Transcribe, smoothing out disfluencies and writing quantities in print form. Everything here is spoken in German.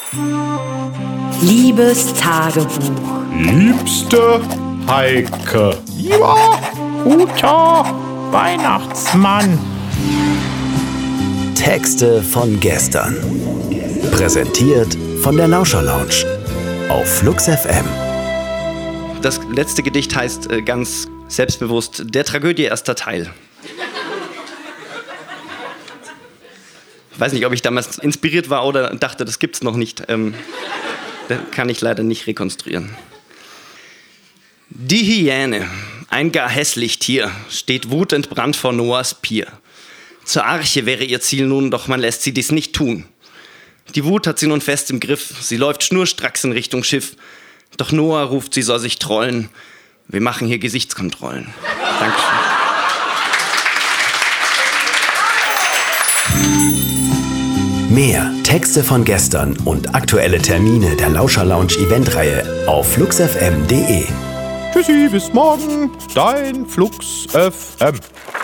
Liebes Tagebuch. Liebste Heike. Lieber guter Weihnachtsmann. Texte von gestern. Präsentiert von der Lauscher Lounge auf Flux FM. Das letzte Gedicht heißt ganz selbstbewusst Der Tragödie erster Teil. Ich weiß nicht, ob ich damals inspiriert war oder dachte, das gibt's noch nicht. Das kann ich leider nicht rekonstruieren. Die Hyäne, ein gar hässlich Tier, steht wutentbrannt vor Noahs Pier. Zur Arche wäre ihr Ziel nun, doch man lässt sie dies nicht tun. Die Wut hat sie nun fest im Griff, sie läuft schnurstracks in Richtung Schiff. Doch Noah ruft, sie soll sich trollen. Wir machen hier Gesichtskontrollen. Dankeschön. Mehr Texte von gestern und aktuelle Termine der Lauscher Lounge Eventreihe auf fluxfm.de. Tschüssi, bis morgen. Dein Flux FM.